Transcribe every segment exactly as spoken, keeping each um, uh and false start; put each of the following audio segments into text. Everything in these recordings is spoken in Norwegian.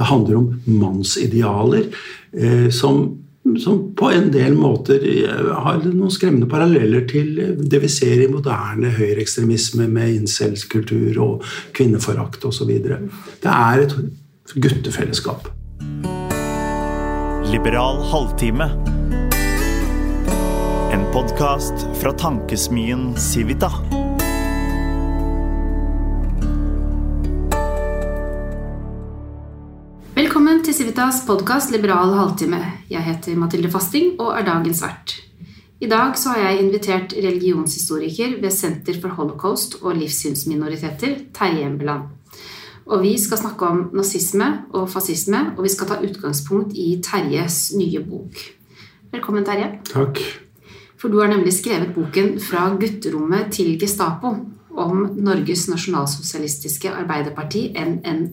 Det handler om mannsidealer eh, som, som på en del måter har noen skremmende paralleller til det vi ser i moderne høyreekstremisme med incelskultur og kvinneforakt og så videre. Det er et guttefellesskap. Liberal halvtime. En podcast fra tankesmien Civita. Velkommen til Civitas podcast Liberal halvtime. Jeg heter Mathilde Fasting og er dagens vert. I dag så har jeg invitert religionshistoriker ved Senter for Holocaust og livssynsminoriteter, Terje Embeland. Og vi skal snakke om nazisme og fascisme, og vi skal ta utgangspunkt i Terjes nye bok. Velkommen, Terje. Takk. For du har nemlig skrevet boken Fra gutterommet til Gestapo om Norges nasjonalsosialistiske arbeiderparti, N N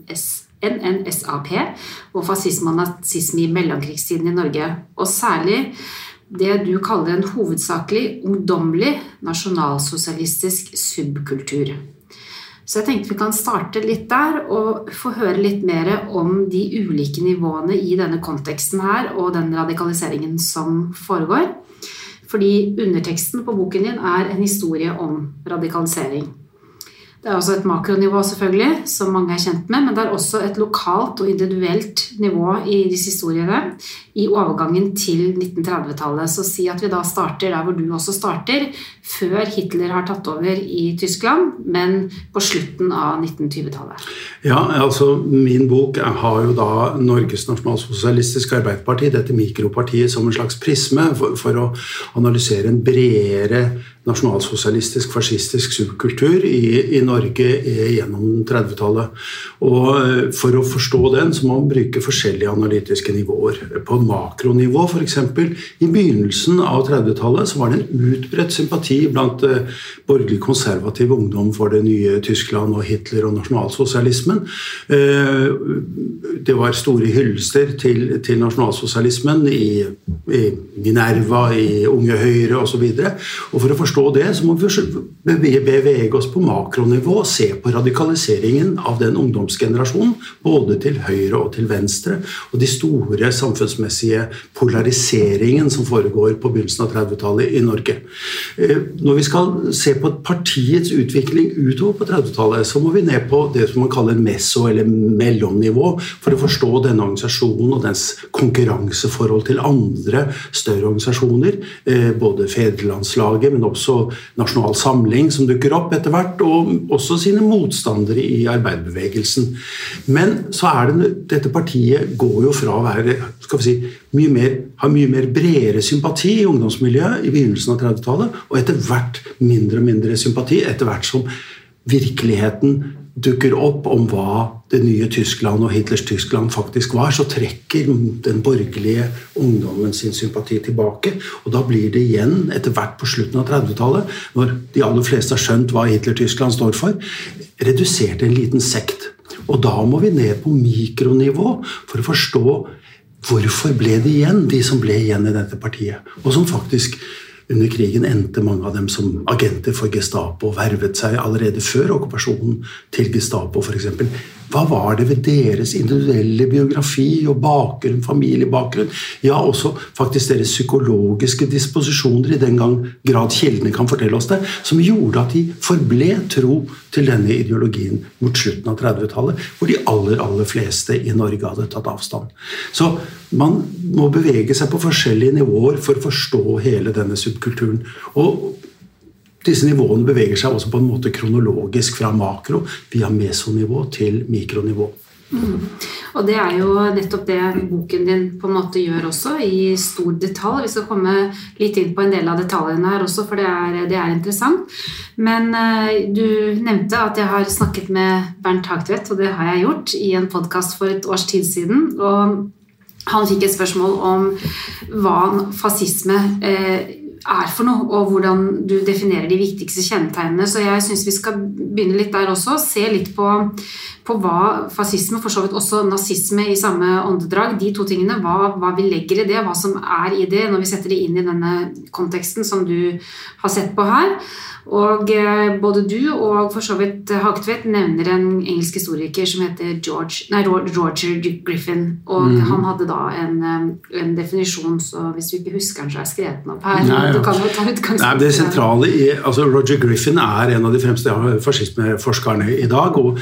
S A P, og fascisme og nazisme i mellomkrigstiden i Norge. Og særlig det du kaller en hovedsakelig ungdommelig nasjonalsosialistisk subkultur. Så jeg tenkte vi kan starte litt der og få høre litt mer om de ulike nivåene i denne konteksten her og den radikaliseringen som foregår. Fordi underteksten på boken din er en historie om radikalisering. Det er også et makronivå selvfølgelig, som mange er kjent med, men det er også et lokalt og individuelt nivå i disse historiene i overgangen til nitten tretti-tallet. Så si at vi da starter der hvor du også starter, før Hitler har tatt over i Tyskland, men på slutten av nitten tjue-tallet. Ja, altså min bok har jo da Norges nasjonalsosialistiske arbeiderparti, dette mikropartiet som en slags prisme for, for å analysere en bredere nasjonalsosialistisk, fascistisk subkultur i, i Norge gjennom trettitallet. Og for å forstå den så må man bruke forskjellige analytiske nivåer. På makronivå for eksempel, i begynnelsen av trettitallet så var det en utbredt sympati blant eh, borgerlig konservativ ungdom for det nye Tyskland og Hitler og nasjonalsosialismen. Eh, det var store hyllester til, til nasjonalsosialismen i, i Minerva, i Unge Høyre og så videre. Og for å forstå det så må vi bevege oss på makronivå og se på radikaliseringen av den ungdomsgenerasjonen, både til høyre og til venstre, og de store samfunnsmessige polariseringen som foregår på begynnelsen av trettitallet i Norge. Når vi skal se på partiets utvikling utover på trettitallet, så må vi ned på det som man kaller meso- eller mellomnivå, for å forstå denne organisasjonen og dens konkurranseforhold til andre større organisasjoner, både Fedrelandslaget, men også Nasjonal Samling som dukker opp etter hvert, og også sine motstandere i arbeiderbevegelsen. Men så er det, dette partiet går jo fra å være, skal vi si, mye mer, har mye mer bredere sympati i ungdomsmiljøet i begynnelsen av trettitallet, og etter hvert mindre og mindre sympati, etter hvert som virkeligheten dukker opp om hva det nye Tyskland og Hitlers Tyskland faktisk var, så trekker den borgerlige ungdommen sin sympati tilbake, og da blir det igjen etter hvert på slutten av trettitallet, når de aller fleste har skjønt hva Hitler-Tyskland står for, redusert en liten sekt. Og da må vi ned på mikronivå for å forstå hvorfor ble det igjen, de som ble igjen i dette partiet, og som faktisk under krigen endte mange av dem som agenter for Gestapo, vervet seg allerede før okkupasjonen til Gestapo for eksempel. Hva var det ved deres individuelle biografi og bakgrunn, familiebakgrunn, ja også faktisk deres psykologiske disposisjoner i den gang grad kildene kan fortelle oss det, som gjorde at de forble tro til denne ideologien mot slutten av trettitallet, hvor de aller, aller fleste i Norge hadde tatt avstand. Så man må bevege seg på forskjellige nivåer for å forstå hele denne subkulturen. Og disse nivåene beveger seg også på en måte kronologisk fra makro via mesonivå til mikronivå. Mm. Og det er jo nettopp det boken din på en måte gjør også i stor detalj. Vi skal komme litt inn på en del av detaljene her også, for det er, det er interessant. Men uh, du nevnte at jeg har snakket med Bernt Hagtvedt, og det har jeg gjort i en podcast for et års tid siden, og han fikk et spørsmål om hva fascisme eh, er for noe, og hvordan du definerer de viktigste kjennetegnene. Så jeg synes vi skal begynne litt der også, se litt på, på hva fascisme, for så vidt også nazisme i samme åndedrag, de to tingene, hva, hva vi legger i det, hva som er i det, når vi setter det inn i denne konteksten som du har sett på her. Og både du og for så vidt Hagtvedt nevner en engelsk historiker som heter George, nei, Roger Griffin, og mm. han hadde da en, en definisjon, så hvis du ikke husker den, så er skrevet den opp her. Nei, ja. Du kan jo ta utgangspunkt. Nei, det sentrale i, altså Roger Griffin er en av de fremste fascismeforskerne i dag, og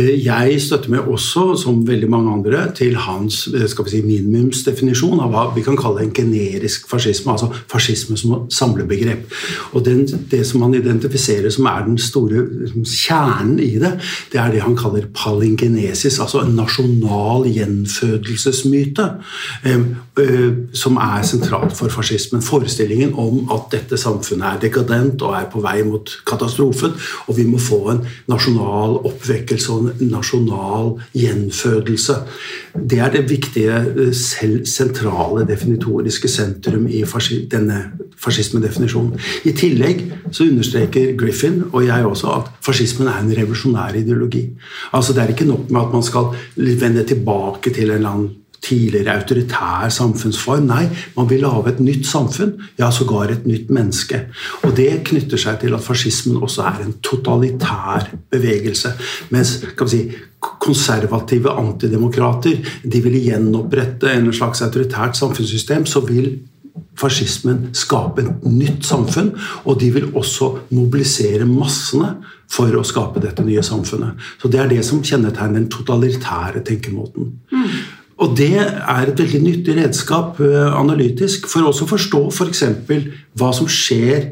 jeg støtter meg også, som veldig mange andre, til hans skal vi si, minimumsdefinisjon av hva vi kan kalle en generisk fascisme, altså fascisme som samlebegrep. Og den, det som man identifiserer som er den store kjernen i det, det er det han kaller palingenesis, altså en nasjonal gjenfødelsesmyte, eh, eh, som er sentralt for fascismen. Forestillingen om at dette samfunnet er dekadent og er på vei mot katastrofen, og vi må få en nasjonal oppvekkelse og en nasjonal gjenfødelse. Det er det viktige, selv sentrale definitoriske sentrum i fasci- denne fascismedefinisjonen. I tillegg så understreker Griffin, og jeg også, at fascismen er en revolusjonær ideologi. Altså det er ikke nok med at man skal vende tilbake til en eller annen tidligere autoritær samfunnsform. Nei, man vil lage et nytt samfunn, ja, sågar et nytt menneske. Og det knytter seg til at fascismen også er en totalitær bevegelse, mens, kan vi si, konservative antidemokrater, de vil gjenopprette en slags autoritært samfunnssystem, så vil fascismen skape et nytt samfunn, og de vil også mobilisere massene for å skape dette nye samfunnet. Så det er det som kjennetegner den totalitære tenkemåten. Mm. Og det er et veldig nyttig redskap analytisk for også å forstå for eksempel hva som skjer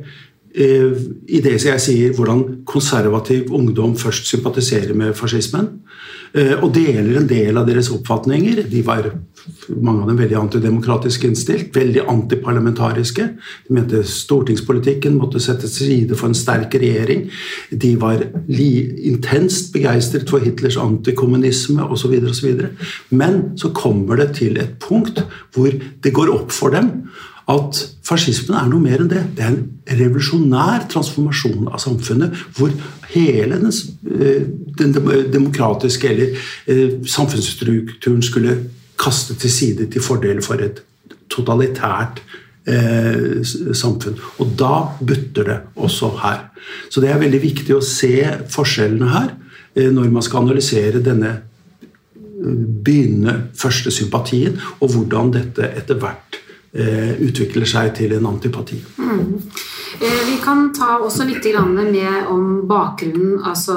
i det som jeg sier, hvordan konservativ ungdom først sympatiserer med fascismen, og deler en del av deres oppfatninger. De var, mange av dem, veldig antidemokratisk innstilt, veldig antiparlamentariske. De mente stortingspolitikken måtte settes til side for en sterk regjering. De var li- intenst begeistret for Hitlers antikommunisme, og så videre, og så videre. Men så kommer det til et punkt hvor det går opp for dem at fascismen er noe mer enn det. Det er en revolusjonær transformasjon av samfunnet, hvor hele den, den demokratiske eller samfunnsstrukturen skulle kaste til side til fordel for et totalitært eh, samfunn. Og da butter det også her. Så det er veldig viktig å se forskjellene her eh, når man skal analysere denne begynnende første sympatien, og hvordan dette etter hvert utvikler seg til en antipati. Mm. Vi kan ta også litt med om bakgrunnen, altså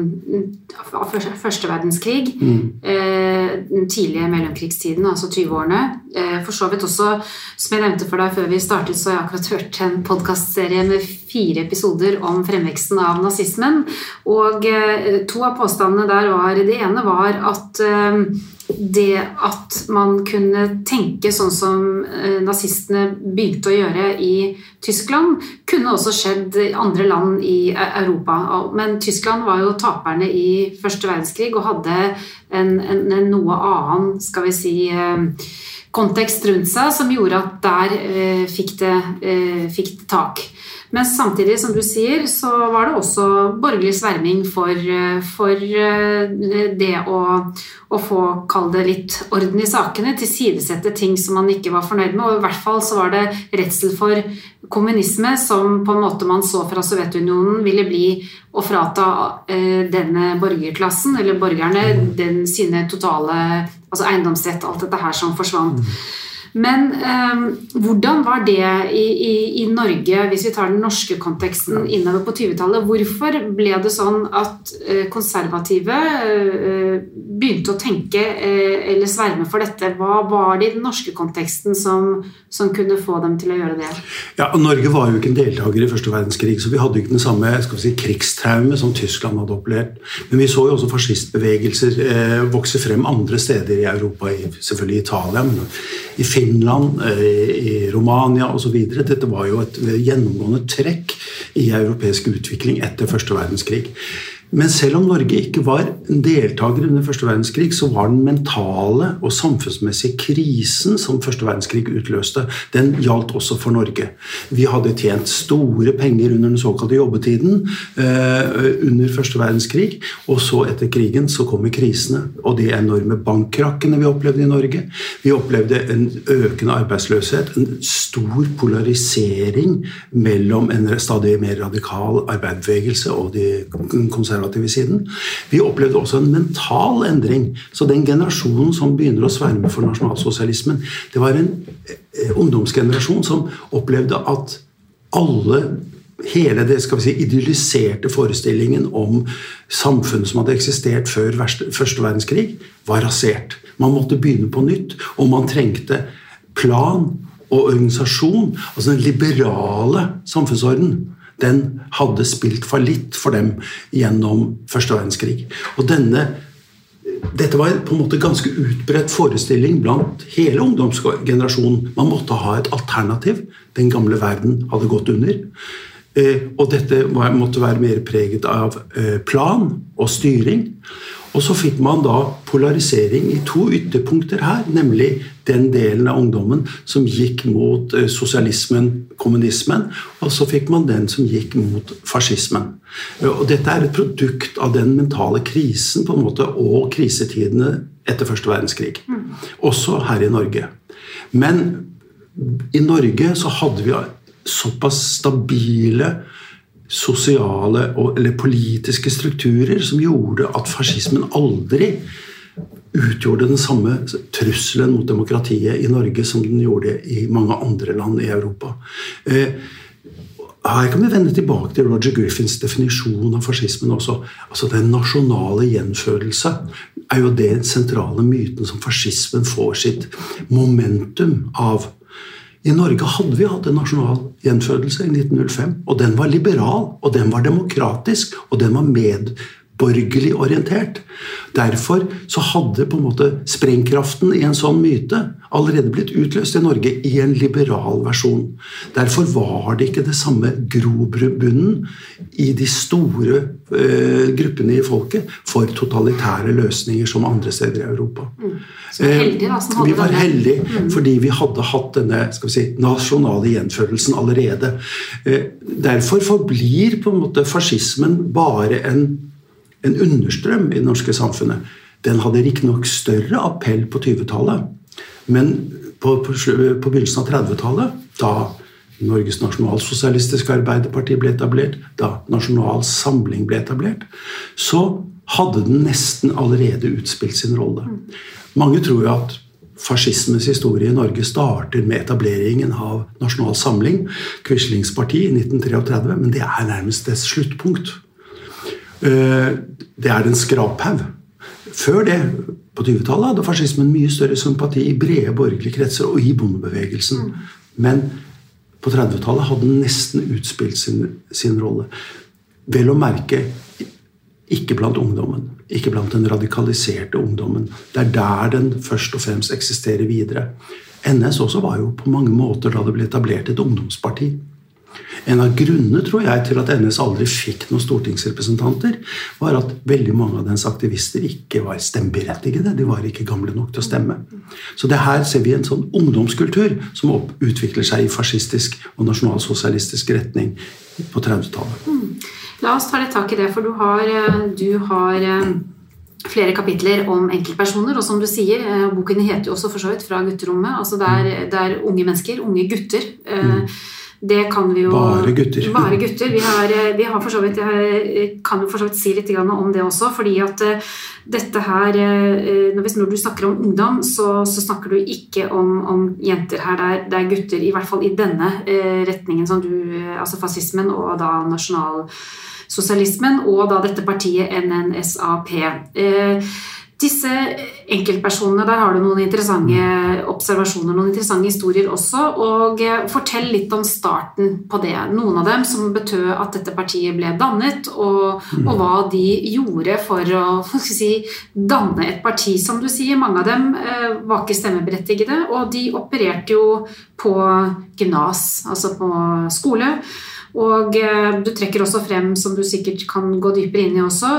av første verdenskrig, mm. den tidlige mellomkrigstiden, altså tyve-årene. For så vidt også, som jeg nevnte for deg før vi startet, så har jeg akkurat hørt en podcastserie med fire episoder om fremveksten av nazismen, og to av påstandene der var, det ene var at det at man kunne tenke sånn som nazistene begynte å gjøre i Tyskland, kunne også skjedd i andre land i Europa. Men Tyskland var jo taperne i første verdenskrig og hadde en, en, en noe annen, skal vi si, kontekst rundt seg som gjorde at der eh, fikk, det, eh, fikk det tak. Men samtidig, som du sier, så var det også borgerlig sverming for, for det å, å få, kall det litt orden i sakene, tilsidesette ting som man ikke var fornøyd med, og i hvert fall så var det redsel for kommunisme, som på en måte man så fra Sovjetunionen ville bli å frata eh, denne borgerklassen, eller borgerne, den sine totale, altså eiendomsrett, alt dette her som forsvant. Men eh, hvordan var det i, i, i Norge, hvis vi tar den norske konteksten innover på tyve-tallet? Hvorfor ble det sånn at eh, konservative eh, begynte å tenke eh, eller sverme for dette? Hva var det i den norske konteksten som, som kunne få dem til å gjøre det? Ja, og Norge var jo ikke en deltaker i første verdenskrig, så vi hadde jo ikke den samme, skal vi si, krigstraume som Tyskland hadde opplevd. Men vi så jo også fascistbevegelser eh, vokse frem andre steder i Europa, i, selvfølgelig i Italia, men i Finland, i Romania og så videre. Dette var jo et gjennomgående trekk i europeisk utvikling etter første verdenskrig. Men selv om Norge ikke var en deltaker under første verdenskrig, så var den mentale og samfunnsmessige krisen som første verdenskrig utløste, den gjaldt også for Norge. Vi hadde tjent store penger under den såkalte jobbetiden eh, under første verdenskrig, og så etter krigen så kom krisene, og de enorme bankkrakkene vi opplevde i Norge. Vi opplevde en økende arbeidsløshet, en stor polarisering mellom en stadig mer radikal arbeiderbevegelse og de konservative siden. Vi opplevde også en mental endring. Så den generasjonen som begynner å sverme for nasjonalsosialismen, det var en ungdomsgenerasjon som opplevde at alle, hele det skal vi si, idylliserte forestillingen om samfunnet som hadde eksistert før første verdenskrig, var rasert. Man måtte begynne på nytt, og man trengte plan og organisasjon, altså den liberale samfunnsorden. Den hadde spilt fallitt for dem gjennom første verdenskrig. Og denne, dette var på en måte ganske utbredt forestilling blant hele ungdomsgenerasjonen. Man måtte ha et alternativ. Den gamle verden hadde gått under. Og dette måtte være mer preget av plan og styring. Og så fikk man da polarisering i to ytterpunkter her, nemlig den delen av ungdommen som gikk mot sosialismen, kommunismen, og så fikk man den som gikk mot fascismen. Og dette er et produkt av den mentale krisen på en måte, og krisetidene etter første verdenskrig. Også her i Norge. Men i Norge så hadde vi såpass stabile sosiale eller politiske strukturer som gjorde at fascismen aldri utgjorde den samme trusselen mot demokratiet i Norge som den gjorde i mange andre land i Europa. Her kan vi vende tilbake til Roger Griffins definisjon av fascismen også. Altså den nasjonale gjenfødelse er jo den sentrale myten som fascismen får sitt momentum av. I Norge hadde vi hatt en nasjonal gjenfødelse i nitten null fem, og den var liberal, og den var demokratisk, og den var medborgerlig orientert. Derfor så hadde på en måte sprengkraften i en sånn myte allerede blitt utløst i Norge i en liberal versjon. Derfor var det ikke det samme grobunnen i de store eh, gruppene i folket for totalitære løsninger som andre steder i Europa. Mm. Så heldige, da, som hadde vi var denne. heldige mm. fordi vi hadde hatt denne skal vi si, nasjonale gjenfødelsen allerede. Eh, derfor forblir på en måte fascismen bare en, en understrøm i det norske samfunnet. Den hadde riktignok større appell på tyve-tallet, men på, på, på begynnelsen av tredve-tallet, da Norges nasjonalsosialistiske arbeiderparti ble etablert, da Nasjonal Samling ble etablert, så hadde den nesten allerede utspilt sin rolle. Mange tror jo at fascismens historie i Norge starter med etableringen av Nasjonal Samling, Quislings parti i nitten tretti, men det er nærmest et sluttpunkt. Det er den skraphaug. Før det, på tyve-tallet, hadde fascismen mye større sympati i brede borgerlige kretser og i bondebevegelsen. Mm. Men på tredve-tallet hadde den nesten utspilt sin, sin rolle. Vel å merke, ikke blant ungdommen, ikke blant den radikaliserte ungdommen. Det er der den først og fremst eksisterer videre. N S også var jo på mange måter da det ble etablert et ungdomsparti. En av grunnene, tror jeg, til at N S aldri fikk noen stortingsrepresentanter, var at veldig mange av dens aktivister ikke var stemmeberettigede. De var ikke gamle nok til å stemme. Så det her ser vi en sånn ungdomskultur som utvikler seg i fascistisk og nasjonalsosialistisk retning på tredve-tallet. Mm. La oss ta litt tak i det, for du har, du har flere kapitler om enkeltpersoner, og som du sier, boken heter jo også for så vidt Fra gutterommet, altså det er, det er unge mennesker, unge gutter. Mm. Det kan vi jo... Bare gutter. Bare gutter. Vi har, vi har for så vidt, jeg kan jo for så vidt si litt om det også, fordi at dette her, når du snakker om ungdom, så, så snakker du ikke om, om jenter her, det er, det er gutter, i hvert fall i denne retningen som du, altså fascismen og da nasjonalsosialismen, og da dette partiet N N S A P. Disse enkeltpersonene, der har du noen interessante observasjoner, noen interessante historier også, og fortell litt om starten på det. Noen av dem som betød at dette partiet ble dannet, og, og hva de gjorde for å hva skal jeg si, danne et parti, som du sier. Mange av dem eh, var ikke stemmeberettigede, og de opererte jo på gymnas, altså på skole, Og du trekker også frem, som du sikkert kan gå dypere inn i også,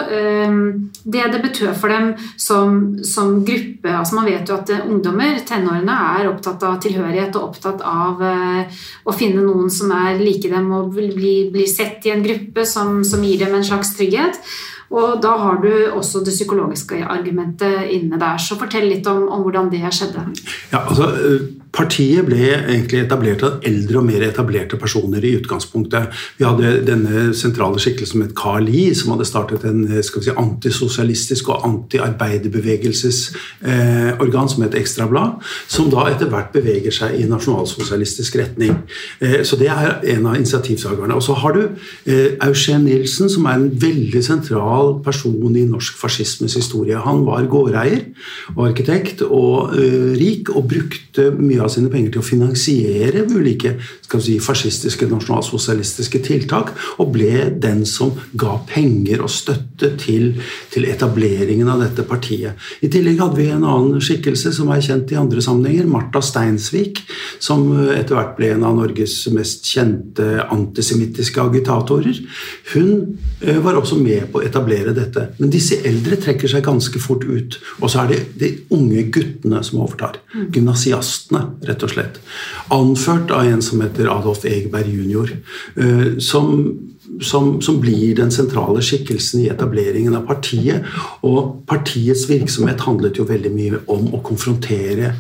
det det betød for dem som, som gruppe. Altså man vet jo at ungdommer, tenårene, er opptatt av tilhørighet og opptatt av å finne noen som er like dem og bli, bli sett i en gruppe som, som gir dem en slags trygghet. Og da har du også det psykologiske argumentet inne der. Så fortell litt om, om hvordan det skjedde. Ja, altså... Partiet ble egentlig etablert av eldre og mer etablerte personer i utgangspunktet. Vi hadde denne sentrale skikkelsen som het Carl Lie, som hadde startet en skal vi si, antisosialistisk og anti-arbeiderbevegelsesorgan eh, som het Ekstrablad, som da etter hvert beveger seg i nasjonalsosialistisk retning. Eh, så det er en av initiativsagerne. Og så har du eh, Eugen Nilsen, som er en veldig sentral person i norsk fascismes historie. Han var gårdeier og arkitekt og eh, rik og brukte mye av sine penger til å finansiere ulike skal vi si, fascistiske, nasjonalsosialistiske tiltak, og ble den som ga penger og støtte til, til etableringen av dette partiet. I tillegg hadde vi en annen skikkelse som er kjent i andre sammenhenger, Martha Steinsvik, som etter hvert ble en av Norges mest kjente antisemittiske agitatorer. Hun var også med på å etablere dette. Men disse eldre trekker seg ganske fort ut, og så er det de unge guttene som overtar, gymnasiastene, rett og slett. Anført av en som heter Adolf Egeberg junior, som, som, som blir den sentrale skikkelsen i etableringen av partiet. Og partiets virksomhet handlet jo veldig mye om å konfrontere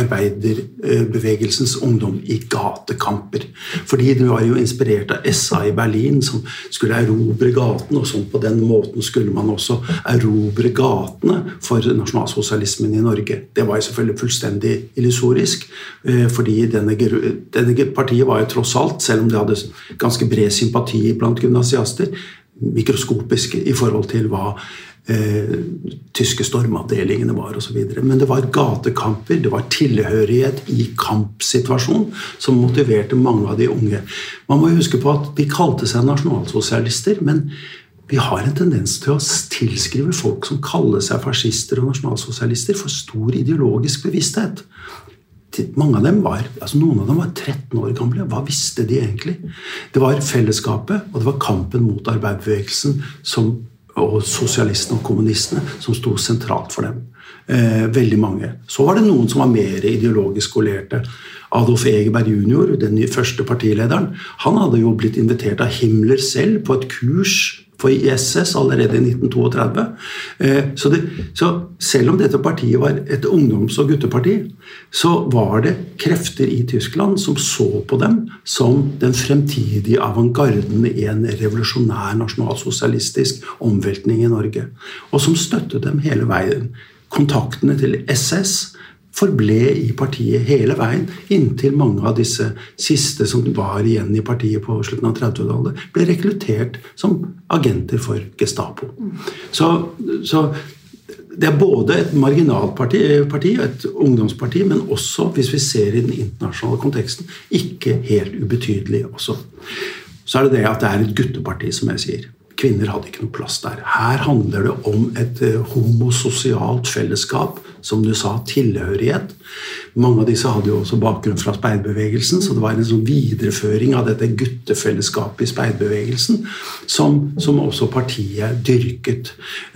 arbeiderbevegelsens ungdom i gatekamper. Fordi det var jo inspirert av S A i Berlin, som skulle erobre gaten, og sånn på den måten skulle man også erobre gatene for nasjonalsosialismen i Norge. Det var jo selvfølgelig fullstendig illusorisk, fordi denne, denne partiet var jo tross alt, selv om det hadde ganske bred sympati blant gymnasiaster, mikroskopiske i forhold til hva Eh, tyske stormavdelingene var og så videre. Men det var gatekamper, det var tilhørighet i kampsituasjon som motiverte mange av de unge. Man må huske på at de kalte seg nasjonalsosialister, men vi har en tendens til å tilskrive folk som kaller seg fascister og nasjonalsosialister for stor ideologisk bevissthet. Mange av dem var, altså noen av dem var tretten år gamle. Hva visste de egentlig? Det var fellesskapet, og det var kampen mot arbeiderbevegelsen som og sosialistene og kommunistene som stod sentralt for dem. Eh, veldig mange. Så var det noen som var mer ideologisk skolerte. Adolf Egeberg junior, den første partilederen, han hadde jo blitt invitert av Himmler selv på et kurs for I S S allerede i nitten trettito. Eh, så, det, så selv om dette partiet var et ungdoms- og gutteparti, så var det krefter i Tyskland som så på dem som den fremtidige avantgarden i en revolusjonær nasjonalsosialistisk omveltning i Norge, og som støttet dem hele veien. Kontaktene til S S forble i partiet hele veien, inntil mange av disse siste som var igjen i partiet på slutten av trettitallet, ble rekruttert som agenter for Gestapo. Så, så det er både et marginalparti, et ungdomsparti, men også, hvis vi ser i den internasjonale konteksten, ikke helt ubetydelig også. Så er det det at det er et gutteparti, som jeg sier. Kvinner hadde ikke noe plass der. Her handler det om et homososialt fellesskap, som du sa, tilhørighet. Mange av disse hadde jo også bakgrunn fra speiderbevegelsen, så det var en sånn videreføring av dette guttefellesskapet i speiderbevegelsen, som, som også partiet dyrket.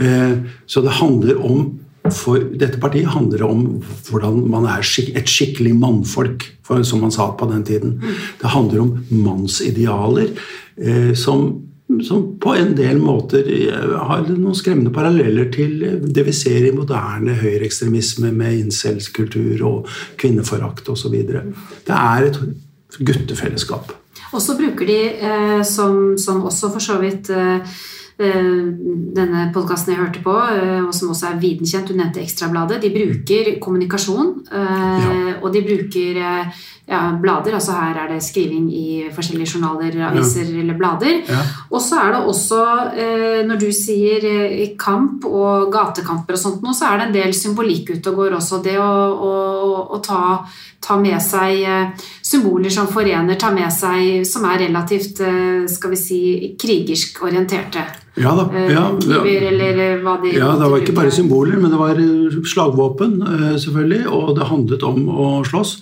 Så det handler om, for dette partiet handler om hvordan man er et skikkelig mannfolk, for, som man sa på den tiden. Det handler om mannsidealer, som som på en del måter har noen skremmende paralleller til det vi ser i moderne høyreekstremisme med incelskultur og kvinneforakt og så videre. Det er et guttefellesskap. Og så bruker de, eh, som, som også for så vidt eh, denne podcasten jeg hørte på, og som også er videnkjent, du nevnte Ekstrabladet, de bruker kommunikasjon, ja. Og de bruker ja, blader, altså her er det skriving i forskjellige journaler, aviser ja. Eller blader, ja. Og så er det også, når du sier kamp og gatekamper og sånt nå, så er det en del symbolikk ut og går også, det å, å, å ta, ta med seg symboler som forener, ta med seg, som er relativt, skal vi si, krigersk orienterte. Ja da, ja, ja. Eller hva de ja, det var ikke bare symboler, men det var slagvåpen, selvfølgelig, og det handlet om å slåss,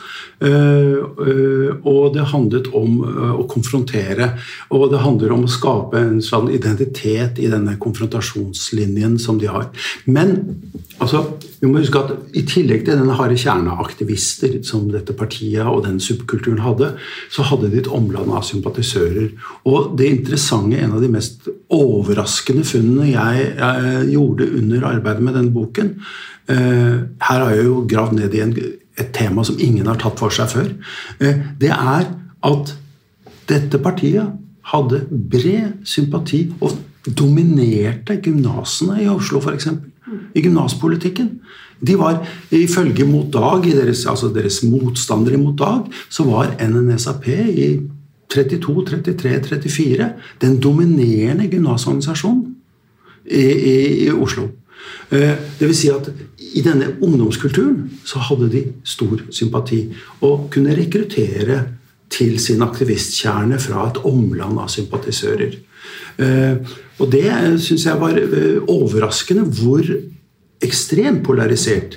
og det handlet om å konfrontere, og det handler om å skape en sånn identitet i denne konfrontasjonslinjen som de har. Men, altså, vi må huske at i tillegg til denne harde kjerneaktivister som dette partiet og den subkulturen hadde, så hadde de et omland av sympatisører. Og det interessante, en av de mest overraskende funnene jeg, jeg gjorde under arbeidet med denne boken, eh, her har jeg jo gravd ned i en, et tema som ingen har tatt for seg før, eh, det er at dette partiet hadde bred sympati og dominerte gymnasene i Oslo for eksempel, i gymnaspolitikken. De var, ifølge Mot Dag, i deres, altså deres motstandere mot Dag, så var N N S A P i trettito, trettitre, trettifire den dominerende gymnasorganisasjonen i, i, i Oslo. Det vil si at i denne ungdomskulturen så hadde de stor sympati og kunne rekruttere til sin aktivistkjerne fra et omland av sympatisører. Og det synes jeg var overraskende hvor ekstremt polarisert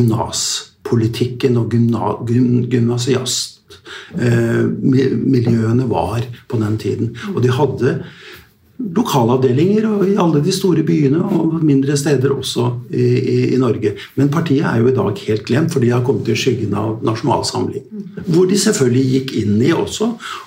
gymnaspolitikken og gymna, gym, gymnasiast eh, miljøene var på den tiden. Og de hadde lokalavdelinger i alle de store byene og mindre steder også i, i, i Norge. Men partiet er jo i dag helt glemt, for de har kommet til skyggen av Nasjonal Samling. Hvor de selvfølgelig gikk inn i også,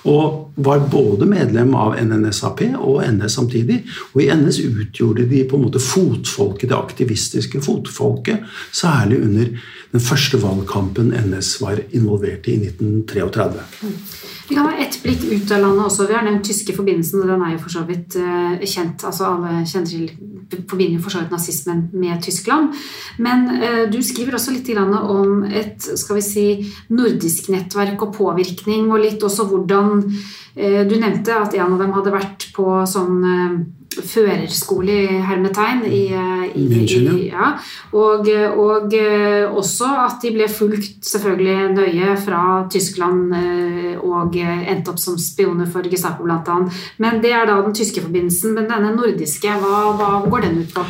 og var både medlem av N N S A P og N S samtidig. Og i N S utgjorde de på en måte fotfolket, det aktivistiske fotfolket, særlig under den første valgkampen N S var involvert i i nitten trettini. Vi kan ha ett blikk ut av landet også. Vi har nevnt tyske forbindelsen, og den er jo for så vidt uh, kjent. Altså alle kjenner til, forbinder jo for så vidt nazismen med Tyskland. Men uh, du skriver også litt grann om et, skal vi si, nordisk nettverk og påvirkning, og litt også hvordan uh, du nevnte at en av dem hadde vært på sånn uh, førerskole i hermetegn i, i, München, i, ja. og, og også at de ble fulgt selvfølgelig nøye fra Tyskland og endte opp som spioner for Gestapo blant annet. Men det er da den tyske forbindelsen, men denne nordiske, hva, hva går den ut på?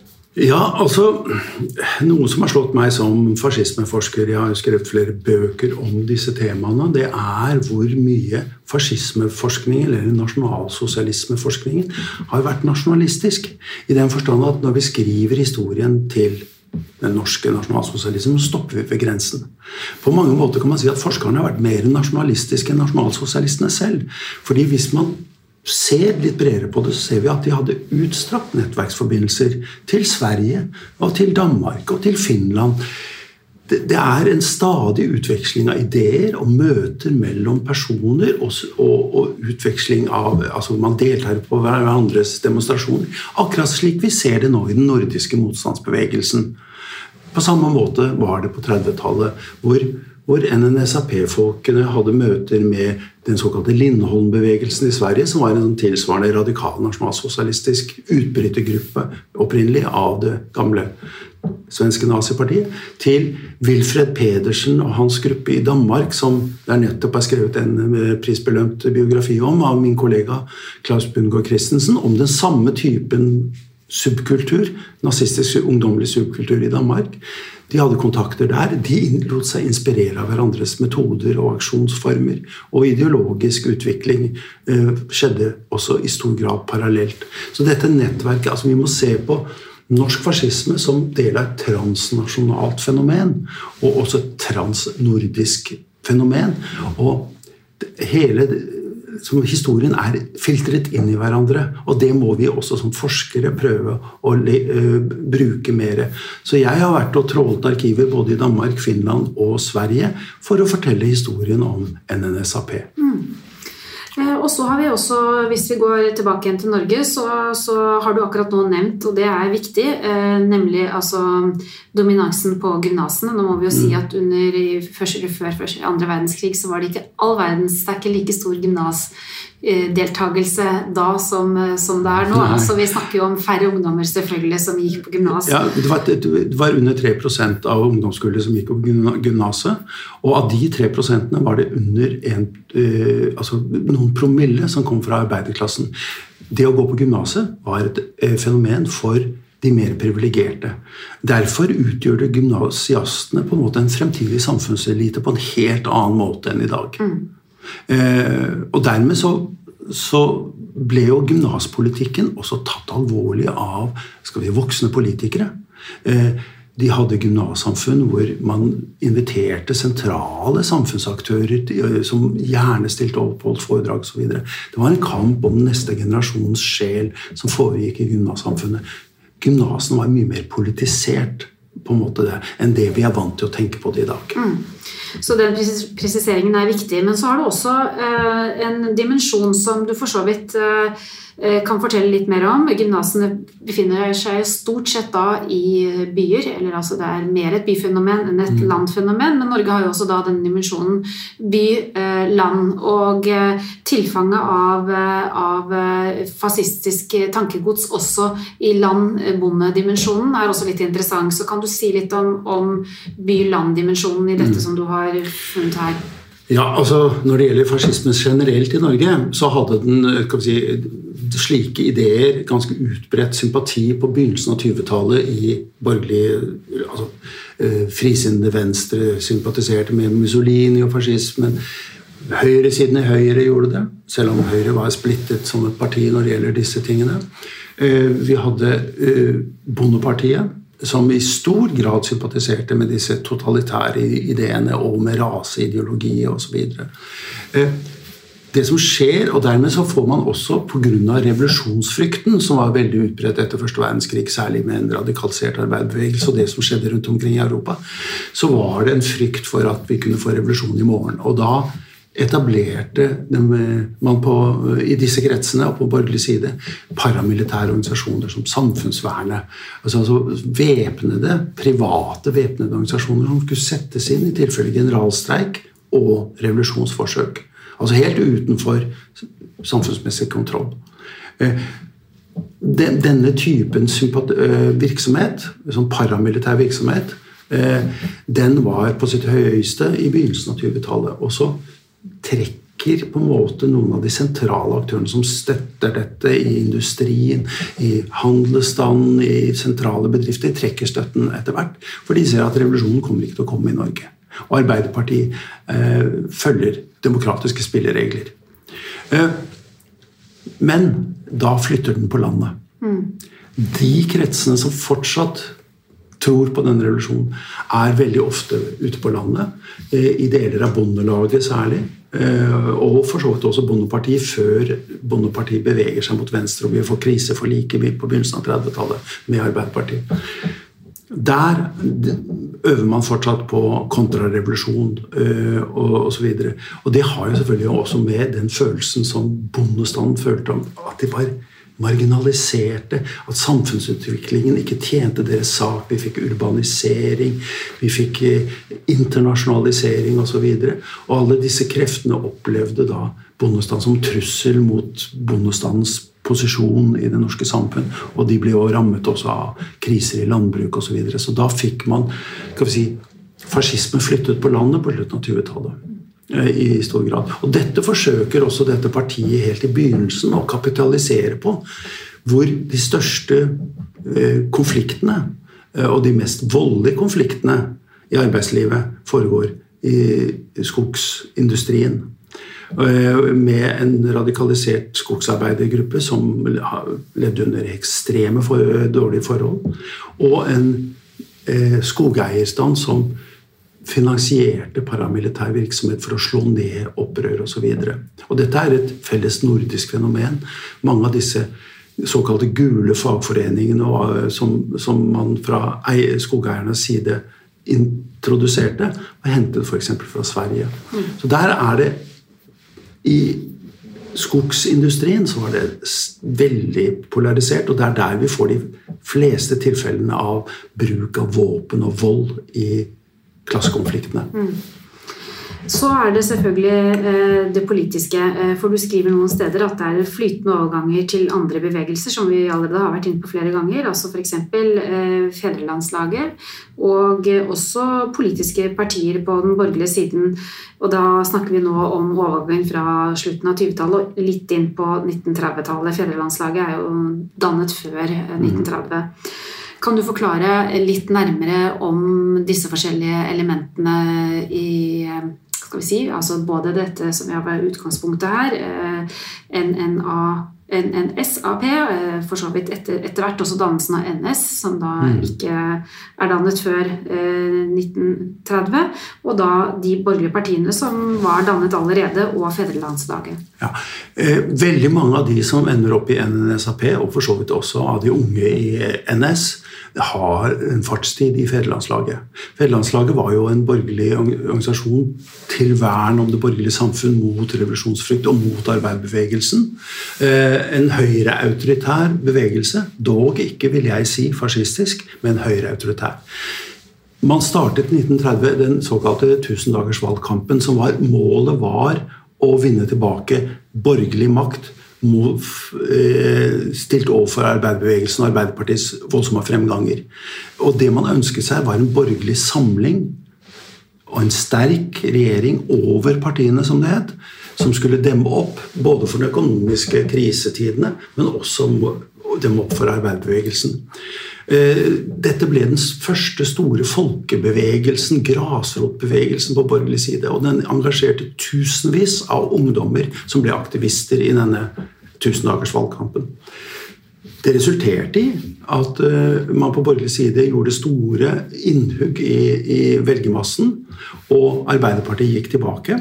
Ja, altså, noe som har slått meg som fascismeforsker, jeg har jo skrevet flere bøker om disse temaene, det er hvor mye fascismeforskningen, eller nasjonalsosialismeforskningen, har vært nasjonalistisk. I den forstand at når vi skriver historien til den norske nasjonalsosialismen, så stopper vi ved grensen. På mange måter kan man si at forskerne har vært mer nasjonalistiske enn nasjonalsosialistene selv. Fordi hvis man ser litt bredere på det, så ser vi at de hadde utstrakt nettverksforbindelser til Sverige og til Danmark og til Finland. Det, det er en stadig utveksling av ideer og møter mellom personer og, og, og utveksling av, altså man deltar på hverandres demonstrasjoner, akkurat slik vi ser det nå i den nordiske motstandsbevegelsen. På samme måte var det på trettitallet, hvor hvor N N S A P-folkene hadde møter med den såkalte Lindholm-bevegelsen i Sverige, som var en tilsvarende radikal nasjonalsosialistisk utbrytergruppe opprinnelig av det gamle svenske nazipartiet, til Wilfred Pedersen og hans gruppe i Danmark, som der nettopp har skrevet en prisbelønt biografi om av min kollega Klaus Bundgaard Christensen, om den samme typen subkultur, nazistisk ungdommelig subkultur i Danmark. De hadde kontakter der, de lot seg inspirere av hverandres metoder og aksjonsformer, og ideologisk utvikling eh, skjedde også i stor grad parallelt. Så dette nettverket, altså vi må se på norsk fascisme som del av et transnasjonalt fenomen, og også et transnordisk fenomen, og hele som historien er filtret inn i hverandre, og det må vi også som forskere prøve å le, uh, bruke mer. Så jeg har vært og trålt arkiver både i Danmark, Finland og Sverige for å fortelle historien om N N S A P. Mm. Og så har vi også, hvis vi går tilbake igjen til Norge, så, så har du akkurat nå nevnt, og det er viktig, eh, nemlig altså, dominansen på gymnasene. Nå må vi jo si at under, første, før første, andre verdenskrig så var det ikke all verdens, det er ikke like stor gymnasdeltagelse da som, som det er nå. Altså, vi snakker jo om færre ungdommer selvfølgelig som gikk på gymnas. Ja, det var, det var under tre prosent av ungdomskullet som gikk på gymnaset, og av de tre prosentene var det under en, uh, altså, noen promille som kom fra arbeiderklassen. det å gå på gymnaset var et fenomen for de mer privilegerte. Derfor utgjør det gymnasiastene på en måte en fremtidig samfunnselite på en helt annen måte enn i dag. Mm. Eh, og dermed så, så ble jo gymnaspolitikken også tatt alvorlig av skal vi, voksne politikere. Eh, De hadde gymnassamfunn hvor man inviterte sentrale samfunnsaktører som gjerne stilte opp på foredrag og så videre. Det var en kamp om neste generasjons sjel som foregikk i gymnassamfunnet. Gymnasen var mye mer politisert på en måte det, enn det vi er vant til å tenke på det i dag. Mm. Så den presiseringen er viktig, men så har du også eh, en dimensjon som du for så vidt eh, kan fortelle litt mer om. Gymnasene befinner seg stort sett da i byer, eller altså det er mer et byfenomen enn et mm. landfenomen, men Norge har jo også da den dimensjonen by, eh, land, og eh, tilfanget av, av fascistisk tankegods også i land-bonde-dimensjonen er også litt interessant. Så kan du si litt om, om by-land-dimensjonen i dette mm. som du har funnet her? Ja, altså når det gjelder fascismen generelt i Norge, så hadde den, kan vi si, slike ideer ganske utbredt sympati på begynnelsen av tjuetallet i borgerlige, altså frisinnede venstre sympatiserte med Mussolini og fascismen. Høyresiden i Høyre gjorde det, selv om Høyre var splittet som et parti når det gjelder disse tingene. Vi hadde Bondepartiet, som i stor grad sympatiserte med disse totalitære ideene og med raseideologi og så videre. Det som skjer, og dermed så får man også på grunn av revolusjonsfrykten, som var veldig utbredt etter første verdenskrig, særlig med en radikalisert arbeiderbevegelse og det som skjedde rundt omkring i Europa, så var det en frykt for at vi kunne få revolusjon i morgen. Og da etablerte man på, i disse kretsene og på borgerlig side paramilitære organisasjoner som samfunnsverne, altså, altså væpnede, private væpnede organisasjoner som skulle settes inn i tilfelle generalstreik og revolusjonsforsøk. Altså helt utenfor samfunnsmessig kontroll. Denne typen virksomhet, sånn paramilitær virksomhet, den var på sitt høyeste i begynnelsen av tjuetallet. Og så trekker på en måte noen av de sentrale aktørene som støtter dette i industrien, i handelsstanden, i sentrale bedrifter, trekker støtten etter hvert, for de ser at revolusjonen kommer ikke til å komme i Norge. Og Arbeiderpartiet eh, følger demokratiske spilleregler. Eh, men da flytter den på landet. Mm. De kretsene som fortsatt tror på denne revolusjonen er veldig ofte ute på landet, eh, i deler av bondelaget særlig, eh, og for så vidt også Bondepartiet før Bondepartiet beveger seg mot venstre og vi får kriseforliket på begynnelsen av trettitallet med Arbeiderpartiet. Der øver man fortsatt på kontrarevolusjon øh, og, og så videre. Og det har jo selvfølgelig også med den følelsen som bondestanden følte om at de var marginaliserte, at samfunnsutviklingen ikke tjente deres sak. Vi fikk urbanisering, vi fikk internasjonalisering og så videre. Og alle disse kreftene opplevde da bondestanden som trussel mot bondestandens posisjon i det norske samfunn, og de ble jo rammet også av kriser i landbruk og så videre. Så da fikk man, kan vi si, fascismen flyttet på landet på slutten av tjuetallet i stor grad. Og dette forsøker også dette partiet helt i begynnelsen å kapitalisere på, hvor de største konfliktene og de mest voldelige konfliktene i arbeidslivet foregår i skogsindustrien, med en radikalisert skogsarbeidergruppe som levde under ekstreme for, dårlige forhold, og en eh, skogeierstand som finansierte paramilitær virksomhet for å slå ned opprør og så videre. Og dette er et felles nordisk fenomen. Mange av disse såkalte gule fagforeningene som, som man fra skogeiernes side introduserte, var hentet for eksempel fra Sverige. Mm. Så der er det i skogsindustrien så var det veldig polarisert, og det er der vi får de fleste tilfellene av bruk av våpen og vold i klassekonfliktene. Mm. Så er det selvfølgelig det politiske, for du skriver noen steder at det er flytende overganger til andre bevegelser, som vi allerede har vært inne på flere ganger, altså for eksempel Fedrelandslaget, og også politiske partier på den borgerlige siden. Og da snakker vi nå om overgang fra slutten av tjuetallet og litt inn på nitten tretti-tallet. Fedrelandslaget er jo dannet før nitten tretti. Kan du forklare litt nærmere om disse forskjellige elementene i, skal vi si, altså både dette som jeg var utgangspunktet her, N N A, N N S A P, for så vidt etter, etter hvert også dannelsen av N S, som da mm. ikke er dannet før eh, nitten tretti, og da de borgerlige partiene som var dannet allerede, og Fedrelandslaget. Ja, eh, veldig mange av de som ender opp i N N S A P, og for så vidt også av de unge i N S, har en fartstid i Fedrelandslaget. Fedrelandslaget var jo en borgerlig organisasjon til vern om det borgerlige samfunn mot revolusjonsfrykt og mot arbeiderbevegelsen. En høyre-autoritær bevegelse, dog ikke vil jeg si fascistisk, men høyre-autoritær. Man startet i nitten tretti den såkalte tusendagers valgkampen, som var, målet var å vinne tilbake borgerlig makt stilt overfor arbeiderbevegelsen og Arbeiderpartiets voldsomme fremganger. Og det man ønsket seg var en borgerlig samling og en sterk regjering over partiene, som det het, som skulle demme opp både for de økonomiske krisetidene, men også demme opp for arbeiderbevegelsen. Dette ble den første store folkebevegelsen, grasrotbevegelsen på borgerlig side, og den engasjerte tusenvis av ungdommer som ble aktivister i denne tusendagers valgkampen. Det resulterte i at man på borgerlig side gjorde store innhugg i, i velgermassen, og Arbeiderpartiet gikk tilbake.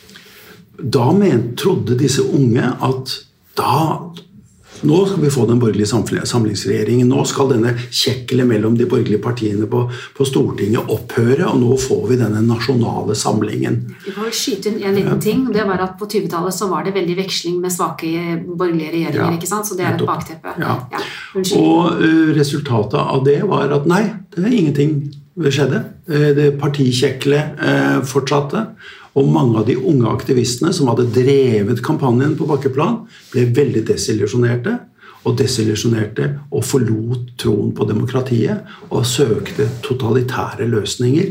Da men, trodde disse unge at da nå skal vi få den borgerlige samlingsregjeringen, nå skal denne kjekle mellom de borgerlige partiene på, på Stortinget opphøre, og nå får vi denne nasjonale samlingen. Vi kan vel skyte inn en liten ting, og det var at på tjuetallet så var det veldig veksling med svake borgerlige regjeringer, ja, ikke sant? Så det er et bakteppe. Ja. Ja, og uh, resultatet av det var at nei, det er ingenting skjedde. Det partikjekle uh, fortsatte, og mange av de unge aktivistene som hadde drevet kampanjen på bakkeplan ble veldig desillusjonerte, og desillusjonerte og forlot troen på demokratiet og søkte totalitære løsninger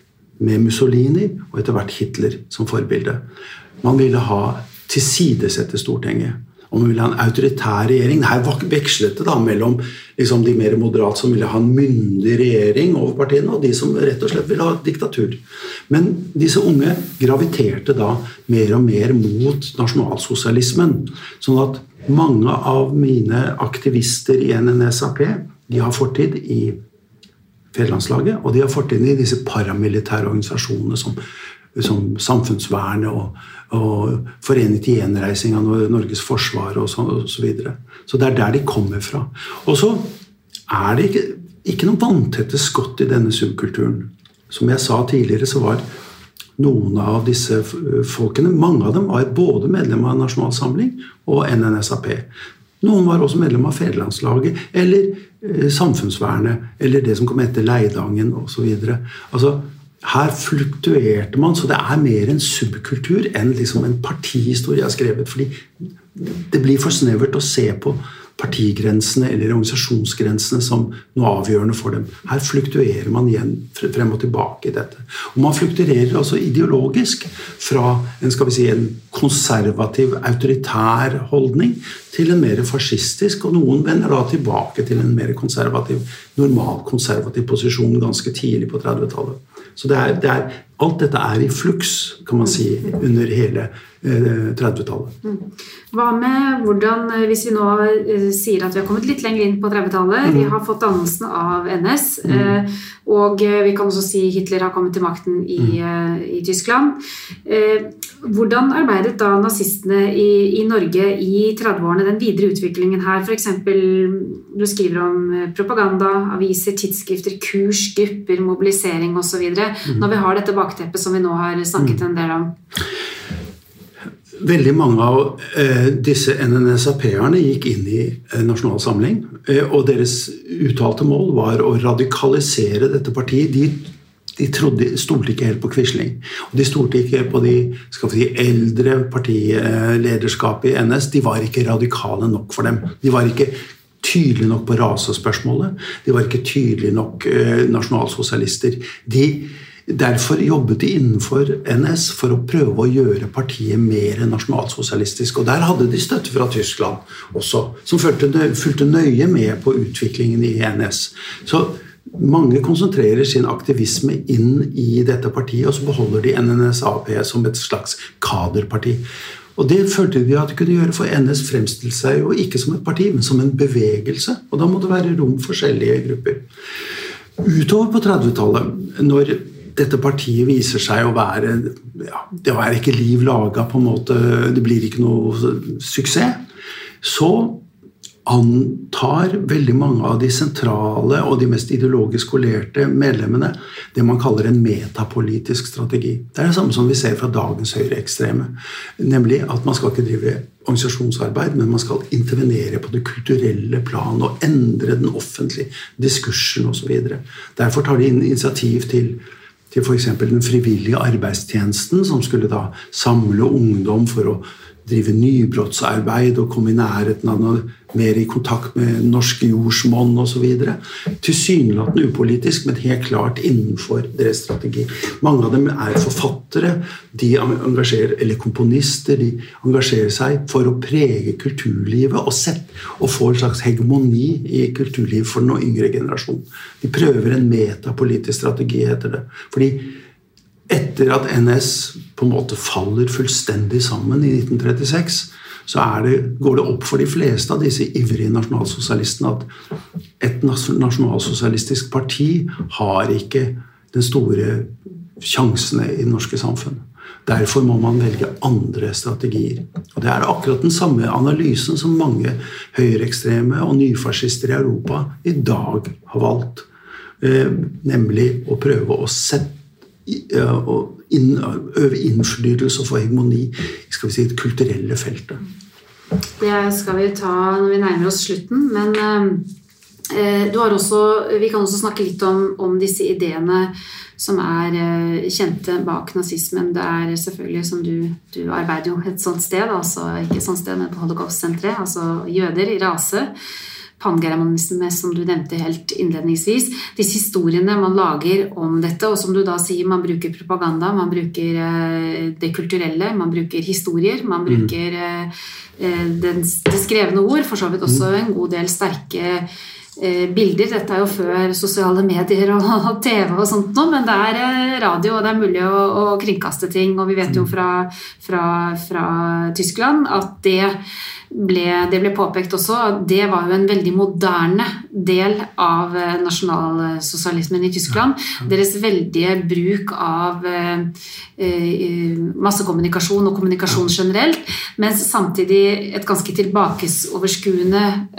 med Mussolini og etter hvert Hitler som forbilde. Man ville ha tilsidesette Stortinget, og man ville ha en autoritær regjering. Her vekslet det da mellom liksom, de mer moderate som ville ha en myndig regjering over partiene, og de som rett og slett ville ha diktatur. Men disse unge graviterte da mer og mer mot nasjonalsosialismen, sånn at mange av mine aktivister i N N S A P, de har fortid i Fedrelandslaget, og de har fortid i disse paramilitære organisasjonene som, som Samfunnsvernet og, og Forenet i gjenreising av Norges forsvar og så, og så videre. Så det er der de kommer fra. Og så er det ikke, ikke noen vanntette skott i denne subkulturen. Som jeg sa tidligere, så var noen av disse folkene, mange av dem var både medlemmer av Nasjonalsamling og N N S A P. Noen var også medlemmer av Fedrelandslaget, eller eh, Samfunnsvernet, eller det som kom etter Leidangen og så videre. Altså, her fluktuerte man, så det er mer en subkultur enn liksom en partihistorie jeg har skrevet, fordi det blir for snevert å se på partigrensene eller organisasjonsgrensene som noe avgjørende for dem. Her fluktuerer man igjen frem og tilbake i dette. Og man fluktuerer altså ideologisk fra en, skal vi si, en konservativ, autoritær holdning til en mer fascistisk, og noen vender da tilbake til en mer konservativ, normal konservativ posisjon ganske tidlig på trettitallet. Så det er, det er, alt dette er i fluks, kan man si, under hele eh, trettitallet. Hva med hvordan, hvis vi nå eh, sier at vi har kommet litt lenger inn på trettitallet, mm. vi har fått dannelsen av N S, mm. eh, og vi kan også si Hitler har kommet til makten i, mm. eh, i Tyskland. Eh, hvordan arbeidet da nazistene i, i Norge i trettiårene, den videre utviklingen her? For eksempel, du skriver om propaganda, aviser, tidsskrifter, kurs, grupper, mobilisering og så videre. Mm. Når vi har dette bakteppet som vi nå har snakket en del om. Veldig mange av eh, disse N N S A P-erne gikk inn i eh, Nasjonal Samling, eh, og deres uttalte mål var å radikalisere dette partiet. De de trodde, stolte ikke helt på Quisling. Og de stolte ikke på de, skal vi si, eldre partilederskapet i N S. De var ikke radikale nok for dem. De var ikke tydelige nok på rasespørsmålet. De var ikke tydelige nok eh, nasjonalsosialister. De, derfor jobbet de innenfor N S for å prøve å gjøre partiet mer nasjonalsosialistisk. Og der hadde de støtte fra Tyskland også, som fulgte, fulgte nøye med på utviklingen i N S. Så mange konsentrerer sin aktivisme inn i dette partiet, og så beholder de N N S A P som et slags kaderparti. Og det følte de at de kunne gjøre, for N S fremstilte seg jo ikke som et parti, men som en bevegelse, og da må det være rom for forskjellige grupper. Utover på trettitallet, når dette partiet viser seg å være, ja, det er ikke liv laget på en måte, det blir ikke noe suksess, så antar veldig mange av de sentrale og de mest ideologisk skolerte medlemmene det man kaller en metapolitisk strategi. Det er det samme som vi ser fra dagens høyreekstreme, nemlig at man skal ikke drive organisasjonsarbeid, men man skal intervenere på det kulturelle plan og endre den offentlige diskursen og så videre. Derfor tar de initiativ til til for eksempel den frivillige arbeidstjenesten, som skulle da samle ungdom for å drive nybrottsarbeid og komme i nærheten av noe mer i kontakt med norske jordsmonn og så videre. Tilsynelatende upolitisk, men helt klart innenfor deres strategi. Mange av dem er forfattere, de engasjerer, eller komponister, de engasjerer seg for å prege kulturlivet og, sett, og få en slags hegemoni i kulturlivet for den yngre generasjon. De prøver en metapolitisk strategi, heter det. Fordi etter at N S på en måte faller fullstendig sammen i nitten trettiseks, så er det, går det opp for de fleste av disse ivrige nasjonalsosialistene at et nasjonalsosialistisk parti har ikke den store sjansene i det norske samfunn. Derfor må man velge andre strategier. Og det er akkurat den samme analysen som mange høyreekstreme og nyfascister i Europa i dag har valgt, eh, nemlig å prøve å sette og inn, øve innflytelse og få hegemoni skal vi si, det kulturelle feltet. Det skal vi ta når vi nærmer oss slutten, men eh, du har også, vi kan også snakke litt om, om disse ideene som er eh, kjente bak nazismen. Det er selvfølgelig, som du, du arbeider jo et sånt sted, altså ikke et sånt sted, men på Holocaust-senteret, altså jøder i rase, pangermanisme, som du nevnte helt innledningsvis. Disse historiene man lager om dette, og som du da sier, man bruker propaganda, man bruker eh, det kulturelle, man bruker historier, man bruker eh, den, det skrevne ord, for så vidt også en god del sterke eh, bilder. Dette er jo før sosiale medier og, og T V og sånt nå, men det er eh, radio, og det er mulig å, å kringkaste ting, og vi vet jo fra, fra, fra Tyskland at det Ble, det ble påpekt også, det var jo en veldig moderne del av nasjonalsosialismen i Tyskland. Deres veldige bruk av eh, massekommunikasjon og kommunikasjon generelt, men samtidig et ganske tilbakeoverskuende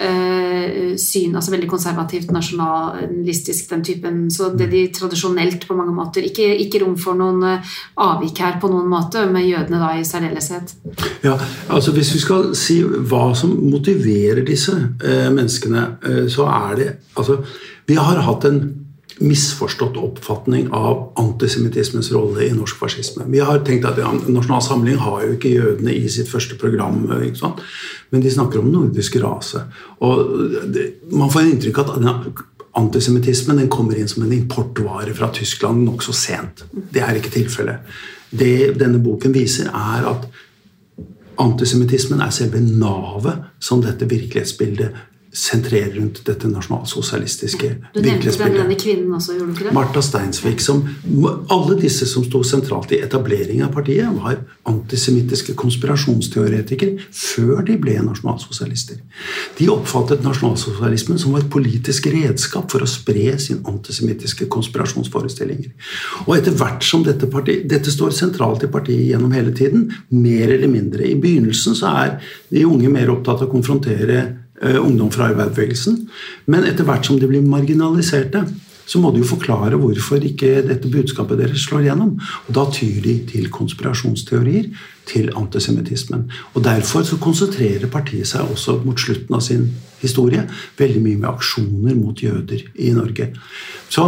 eh, syn, altså veldig konservativt, nasjonalistisk, den typen, så det de tradisjonelt på mange måter, ikke, ikke rom for noen avvik her på noen måte, med jødene da i særdeleshet. Ja, altså hvis vi skal si hva som motiverer disse eh, menneskene, eh, så er det, altså, vi har hatt en misforstått oppfatning av antisemitismens rolle i norsk fascisme. Vi har tenkt at ja, Nasjonal Samling har jo ikke jødene i sitt første program, ikke sant? Men de snakker om nordisk rase. Og det, man får en inntrykk at antisemitismen den kommer inn som en importvare fra Tyskland nok så sent. Det er ikke tilfellet. Det denne boken viser er at antisemitismen er selve navet som dette virkelighetsbildet sentrerer rundt dette nasjonalsosialistiske virkelighetsbildet. Du nevnte denne kvinnen også, gjorde du ikke det? Martha Steinsvik, som alle disse som stod sentralt i etableringen av partiet, var antisemittiske konspirasjonsteoretikere før de ble nasjonalsosialister. De oppfattet nasjonalsosialismen som et politisk redskap for å spre sin antisemittiske konspirasjonsforestillinger. Og etter hvert som dette, partiet, dette står sentralt i partiet gjennom hele tiden, mer eller mindre. I begynnelsen så er de unge mer opptatt av å konfrontere ungdom fra arbeidsbevegelsen, men etter hvert som de blir marginaliserte, så må de jo forklare hvorfor ikke dette budskapet deres slår gjennom. Og da tyr de til konspirasjonsteorier, til antisemittismen. Og derfor så konsentrerer partiet seg også mot slutten av sin historie veldig mye med aksjoner mot jøder i Norge. Så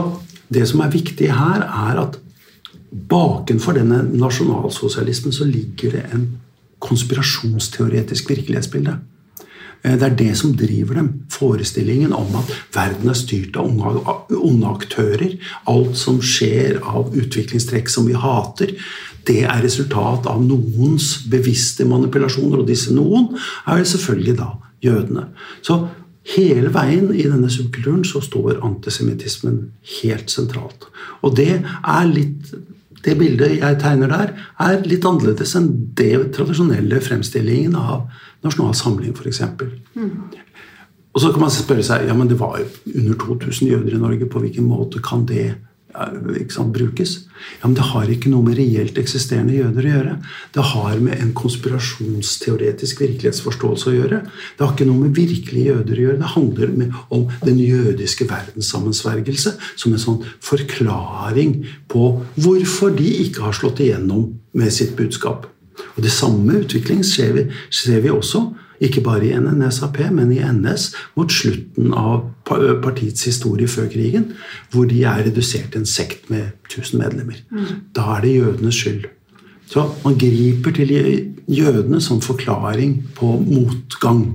det som er viktig her er at bakenfor denne nasjonalsosialismen så ligger det en konspirasjonsteoretisk virkelighetsbilde. Det er det som driver dem. Forestillingen om at verden er styrt av onde aktører. Alt som skjer av utviklingstrekk som vi hater, det er resultat av noens bevisste manipulasjoner, og disse noen er selvfølgelig da jødene. Så hele veien i denne subkulturen så står antisemitismen helt sentralt. Og det er litt... Det bildet jeg tegner der er litt annerledes enn det tradisjonelle fremstillingen av Nasjonal Samling, for eksempel. Mm. Og så kan man spørre seg, ja, men det var under to tusen jøder i Norge, på hvilken måte kan det ikke sant, brukes? Ja, men det har ikke noe med reelt eksisterende jøder å gjøre. Det har med en konspirasjonsteoretisk virkelighetsforståelse å gjøre. Det har ikke noe med virkelige jøder å gjøre. Det handler med, om den jødiske verdenssammensvergelse som en sånn forklaring på hvorfor de ikke har slått igjennom med sitt budskap. Og det samme utvikling ser vi, ser vi også, ikke bare i N N S A P, men i N S mot slutten av partiets historie før krigen, hvor de er redusert til en sekt med tusen medlemmer. Mm. Da er det jødenes skyld. Så man griper til jødene som forklaring på motgang.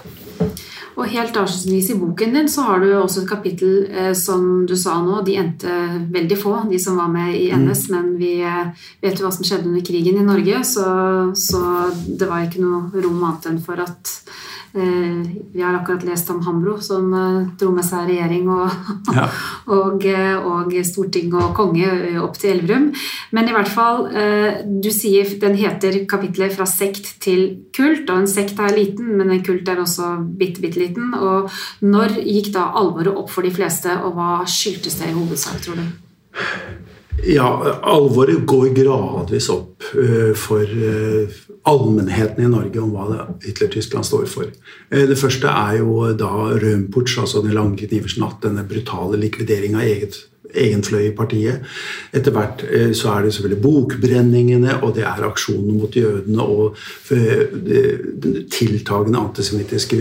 Og helt avslutningsvis i boken din så har du også et kapittel eh, som du sa nå, de endte veldig få, de som var med i N S, mm. men vi eh, vet jo hva som skjedde under krigen i Norge, så, så det var ikke noe rom annet enn for at eh, vi har akkurat lest om Hambro, som eh, dro med seg regjering og, ja. og, og storting og konge opp til Elverum. Men i hvert fall, eh, du sier, den heter kapitlet fra sekt til kult, og en sekt er liten, men en kult er også bitte, bitte liten. Og når gikk da alvoret opp for de fleste, og hva skyldtes det i hovedsak, tror du? Ja, alvoret går gradvis opp uh, for uh, allmennheten i Norge om hva Hitler-Tyskland står for. Uh, det første er jo da Rømputsch, altså den lange knivers natt, denne brutale likvidering av eget egen fløy i partiet. Etter hvert så er det selvfølgelig bokbrenningene, og det er aksjonen mot jødene og tiltagende antisemittiske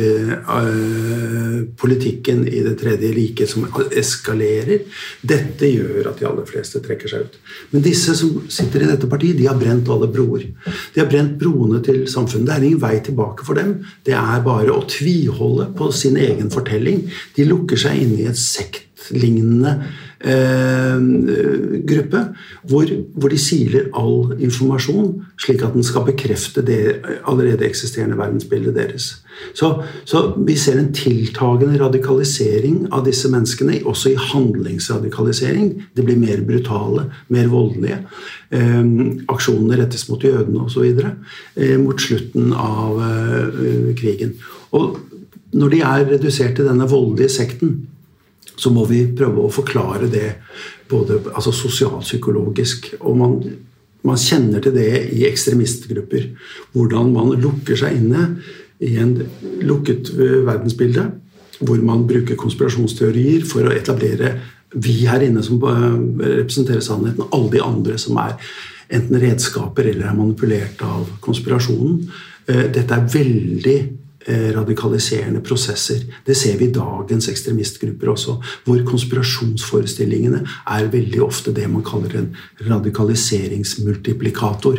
politikken i det tredje riket som eskalerer. Dette gjør at de aller fleste trekker seg ut. Men disse som sitter i dette partiet, de har brent alle broer. De har brent broene til samfunnet. Det er ingen vei tilbake for dem. Det er bare å tviholde på sin egen fortelling. De lukker seg inn i et sektlignende Eh, gruppe hvor, hvor de siler all informasjon slik at den skal bekrefte det allerede eksisterende verdensbildet deres. Så, så vi ser en tiltagende radikalisering av disse menneskene, også i handlingsradikalisering. De blir mer brutale, mer voldelige. Eh, aksjonene rettes mot jødene og så videre eh, mot slutten av eh, krigen. Og når de er redusert til denne voldelige sekten, så må vi prøve å forklare det både altså sosialpsykologisk, og man, man kjenner til det i ekstremistgrupper, hvordan man lukker seg inne i en lukket verdensbilde, hvor man bruker konspirasjonsteorier for å etablere vi her inne som representerer sannheten, alle de andre som er enten redskaper eller er manipulert av konspirasjonen. Dette er veldig radikaliserende prosesser. Det ser vi i dagens ekstremistgrupper også, hvor konspirasjonsforestillingene er veldig ofte det man kaller en radikaliseringsmultiplikator.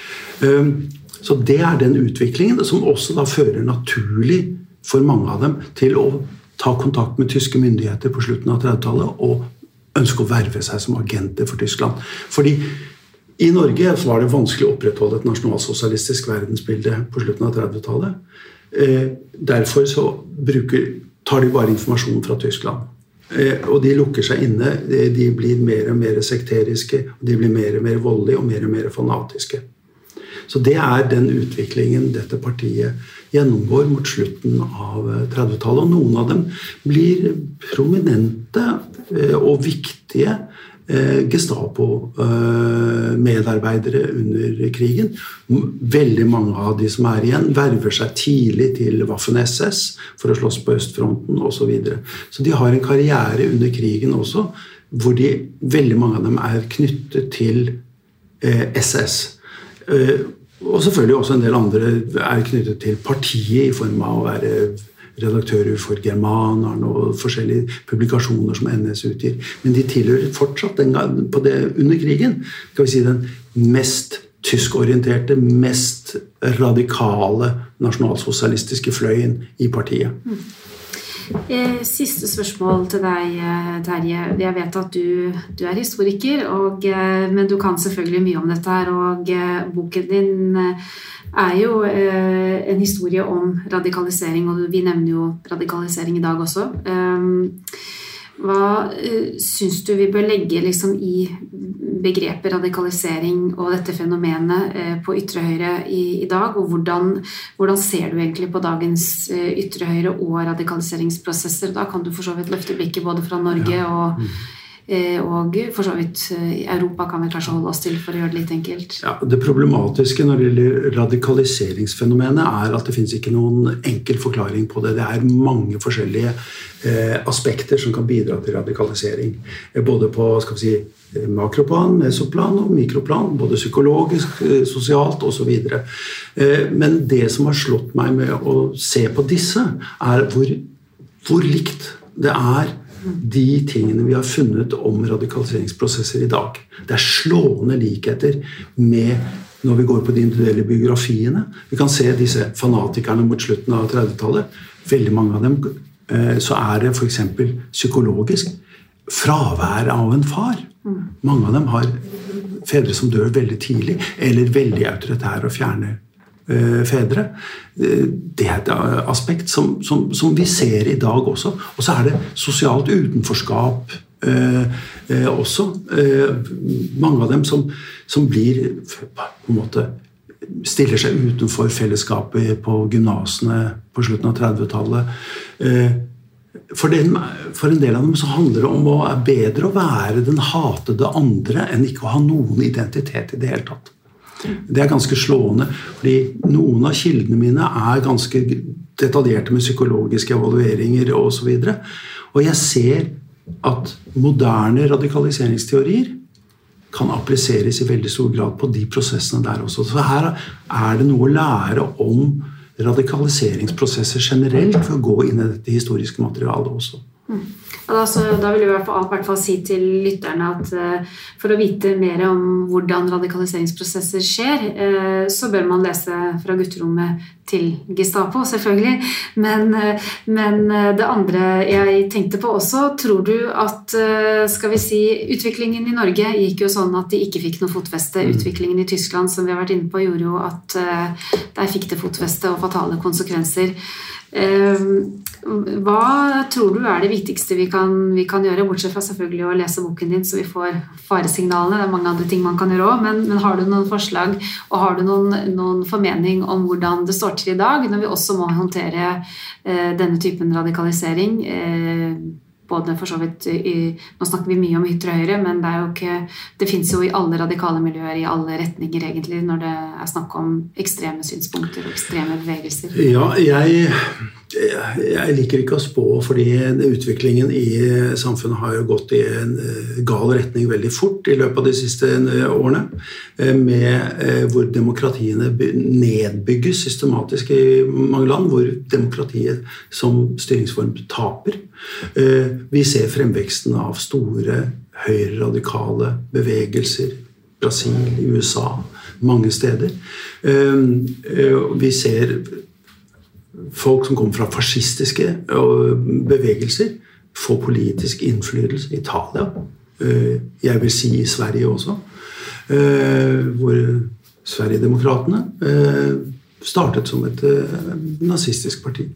Så det er den utviklingen som også da fører naturlig for mange av dem til å ta kontakt med tyske myndigheter på slutten av trettitallet og ønske å verve seg som agenter for Tyskland. Fordi i Norge så var det vanskelig å opprettholde et nasjonalsosialistisk verdensbilde på slutten av trettitallet. Eh, derfor så bruker, tar de bare informasjon fra Tyskland. Eh, og de lukker seg inne, de, de blir mer og mer sekteriske, de blir mer og mer voldelige og mer og mer fanatiske. Så det er den utviklingen dette partiet gjennomgår mot slutten av trettitallet, og noen av dem blir prominente eh, og viktige Gestapo-medarbeidere under krigen. Veldig mange av de som er igjen verver seg tidlig til Waffen-S S for å slåss på østfronten og så videre. Så de har en karriere under krigen også, hvor de, veldig mange av dem er knyttet til S S. Og selvfølgelig også en del andre er knyttet til partiet i form av å være redaktører for Germaneren og forskjellige publikasjoner som N S utgir. Men de tilhører fortsatt den gang, på det, under krigen, skal vi si den mest tyskorienterte, mest radikale nasjonalsosialistiske fløyen i partiet. Mm. Siste spørsmål til deg, Terje. Jeg vet at du, du er historiker, og, men du kan selvfølgelig mye om dette her, og boken din er jo en historie om radikalisering, og vi nevner jo radikalisering i dag også. Hva synes du vi bør legge liksom i begrepet radikalisering og dette fenomenet på ytre høyre i, i dag, og hvordan, hvordan ser du egentlig på dagens ytre høyre og radikaliseringsprosesser? Da kan du for så vidt løfte blikket både fra Norge ja. og, og for så vidt Europa kan vi kanskje holde oss til for å gjøre det litt enkelt. Ja, det problematiske når det gjelder radikaliseringsfenomenet er at det finnes ikke noen enkel forklaring på det. Det er mange forskjellige eh, aspekter som kan bidra til radikalisering. Både på, skal vi si, makroplan, mesoplan og mikroplan, både psykologisk, sosialt og så videre. Men det som har slått meg med å se på disse, er hvor, hvor likt det er de tingene vi har funnet om radikaliseringsprosesser i dag. Det er slående likheter med når vi går på de individuelle biografiene. Vi kan se disse fanatikerne mot slutten av trettitallet. Veldig mange av dem, så er det for eksempel psykologisk fravær av en far. Mange av dem har fedre som dør veldig tidlig, eller veldig autoritære og fjerne eh, fedre. Det er et aspekt som, som, som vi ser i dag også. Og så er det sosialt utenforskap eh, eh, også. Eh, mange av dem som, som blir på en måte stiller seg utenfor fellesskapet på gymnasene på slutten av trettitallet. Eh, For, den, for en del av dem så handler det om å være bedre å være den hatede andre enn ikke å ha noen identitet i det hele tatt. Det er ganske slående, fordi noen av kildene mine er ganske detaljerte med psykologiske evalueringer og så videre. Og jeg ser at moderne radikaliseringsteorier kan appliseres i veldig stor grad på de prosessene der også. Så her er det noe å lære om radikaliseringsprosesser generelt for å gå inn i dette historiske materialet også. Mm. Altså, da vil jeg i hvert fall, i hvert fall si til lytterne at uh, for å vite mer om hvordan radikaliseringsprosesser skjer, uh, så bør man lese fra gutterommet til Gestapo, selvfølgelig. Men, uh, men uh, det andre jeg tenkte på også, tror du at, uh, skal vi si, utviklingen i Norge gikk jo sånn at de ikke fikk noe fotfeste. Mm. Utviklingen i Tyskland, som vi har vært inne på, gjorde jo at uh, der fikk det fotfeste og fatale konsekvenser. Hva tror du er det viktigste vi kan, vi kan gjøre, bortsett fra selvfølgelig å lese boken din så vi får faresignalene, det er mange andre ting man kan gjøre også, men, men har du noen forslag og har du noen, noen formening om hvordan det står til i dag, når vi også må håndtere eh, denne typen radikalisering, eh, både for så vidt i, nå snakker vi mye om ytre høyre, men det er jo ikke, det finnes jo i alle radikale miljøer, i alle retninger egentlig, når det er snakk om ekstreme synspunkter og ekstreme bevegelser. Ja, jeg, jeg liker ikke å spå, fordi utviklingen i samfunnet har jo gått i en gal retning veldig fort i løpet av de siste årene, med hvor demokratiene nedbygges systematisk i mange land, hvor demokratiet som styringsform taper. Vi ser fremveksten av store høyreradikale bevegelser, Brasil, i U S A, mange steder. Vi ser folk som kommer fra fascistiske bevegelser få politisk innflytelse i Italia, jeg vil si i Sverige også, hvor Sverigedemokratene startet som et nazistisk parti.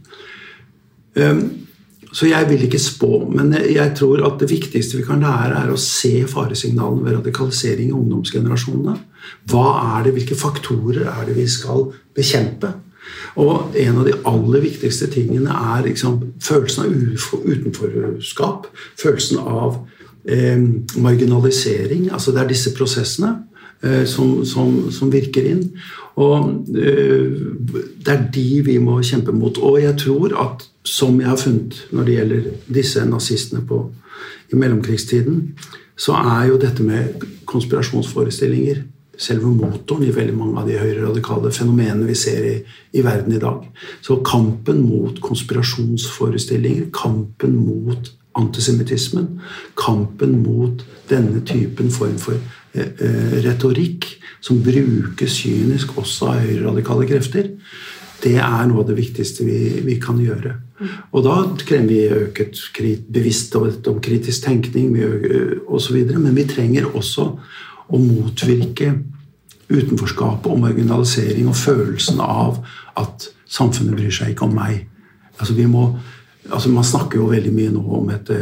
Så jeg vil ikke spå, men jeg tror at det viktigste vi kan lære er å se faresignalene ved radikalisering i ungdomsgenerasjonene. Hva er det, hvilke faktorer er det vi skal bekjempe? Og en av de aller viktigste tingene er liksom, følelsen av utenforskap, følelsen av eh, marginalisering, altså det er disse prosessene eh, som, som, som virker inn, og eh, det er de vi må kjempe mot. Og jeg tror at som jeg har funnet når det gjelder disse nazistene på, i mellomkrigstiden, så er jo dette med konspirasjonsforestillinger selve motoren i veldig mange av de høyreradikale fenomenene vi ser i, i verden i dag. Så kampen mot konspirasjonsforestillinger, kampen mot antisemittismen, kampen mot denne typen form for eh, eh, retorikk som brukes kynisk også av høyreradikale krefter, det er noe av det viktigste vi, vi kan gjøre. Og da krever vi øket krit, bevissthet om kritisk tenkning og så videre, men vi trenger også å motvirke utenforskap og marginalisering og følelsen av at samfunnet bryr seg ikke om meg. Altså vi må, altså man snakker jo veldig mye nå om et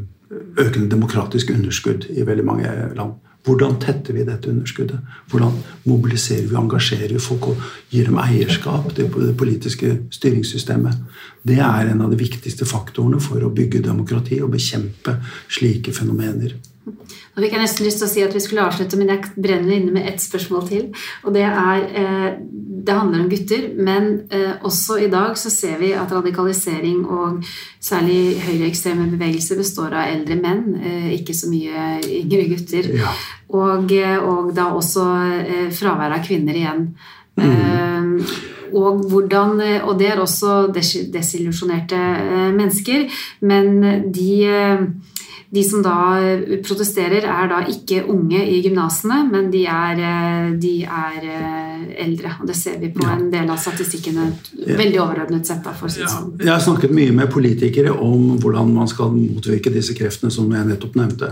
økende demokratisk underskudd i veldig mange land. Hvordan tetter vi dette underskuddet? Hvordan mobiliserer vi og engasjerer vi folk og gir dem eierskap til det politiske styringssystemet? Det er en av de viktigste faktorene for å bygge demokrati og bekjempe slike fenomener. Nå fikk jeg nesten lyst til å si at vi skulle avslutte, men jeg brenner inne med ett spørsmål til. Og det er, eh, det handler om gutter, men eh, også i dag så ser vi at radikalisering og særlig høyreekstreme bevegelser består av eldre menn, eh, ikke så mye yngre gutter. Ja. Og, og da også eh, fravær av kvinner igjen. Mm. Eh, og, hvordan, og det er også des- desillusjonerte eh, mennesker, men de... Eh, De som da protesterer er da ikke unge i gymnasene, men de er, de er eldre. Og det ser vi på en del av statistikkene veldig overordnet sett. Da, for å si det sånn. Jeg har snakket mye med politikere om hvordan man skal motvirke disse kreftene som jeg nettopp nevnte.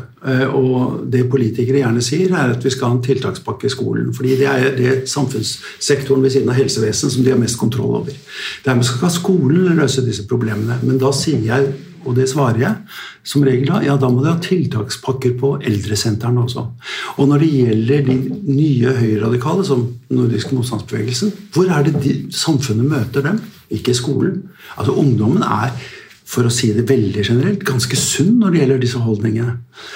Og det politikere gjerne sier er at vi skal ha en tiltakspakke i skolen, fordi det er det samfunnssektoren ved siden av helsevesenet som de har mest kontroll over. Dermed skal skolen løse disse problemene, men da sier jeg, og det svarer jeg som regel da, ja da må det ha tiltakspakker på eldresentrene også. Og når det gjelder de nye høyreradikale som nordiske motstandsbevegelsen, hvor er det de, samfunnet møter dem? Ikke skolen. Altså ungdommen er, for å si det veldig generelt, ganske sunn når det gjelder disse holdningene.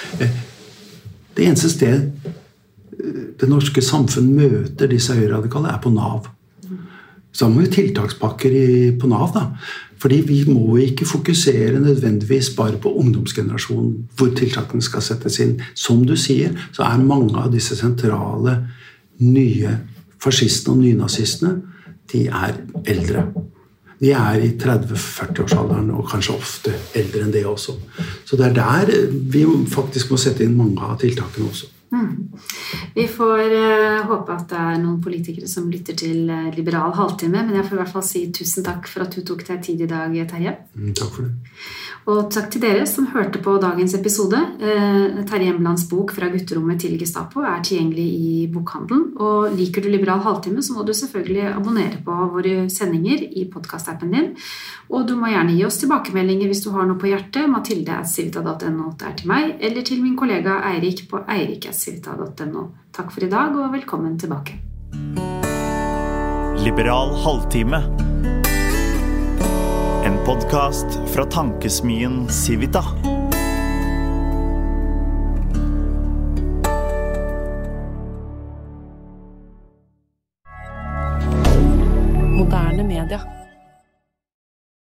Det eneste sted det norske samfunn møter disse høyreradikale er på Nav. Så må jo tiltakspakker i, på Nav da. Fordi vi må ikke fokusere nødvendigvis bare på ungdomsgenerasjonen hvor tiltakene skal settes inn. Som du sier, så er mange av disse sentrale nye fascistene og nynazistene, de er eldre. De er i tretti-førti-årsalderen og kanskje ofte eldre enn det også. Så det er der vi faktisk må sette inn mange av tiltakene også. Mm. Vi får uh, håpe at det er noen politikere som lytter til uh, Liberal halvtime, men jeg får i hvert fall si tusen takk for at du tok deg tid i dag, Terje. Mm, takk for det. Og takk til dere som hørte på dagens episode. Uh, Terje Emblands bok Fra gutterommet til Gestapo er tilgjengelig i bokhandelen, og liker du Liberal halvtime så må du selvfølgelig abonnere på våre sendinger i podcast-appen din, og du må gjerne gi oss tilbakemeldinger hvis du har noe på hjertet. Mathilde at civita punktum no er til meg, eller til min kollega Eirik på eirik at civita punktum no. Takk for i dag, og velkommen tilbake. Liberal halvtime. En podcast fra tankesmien Civita. Moderne media.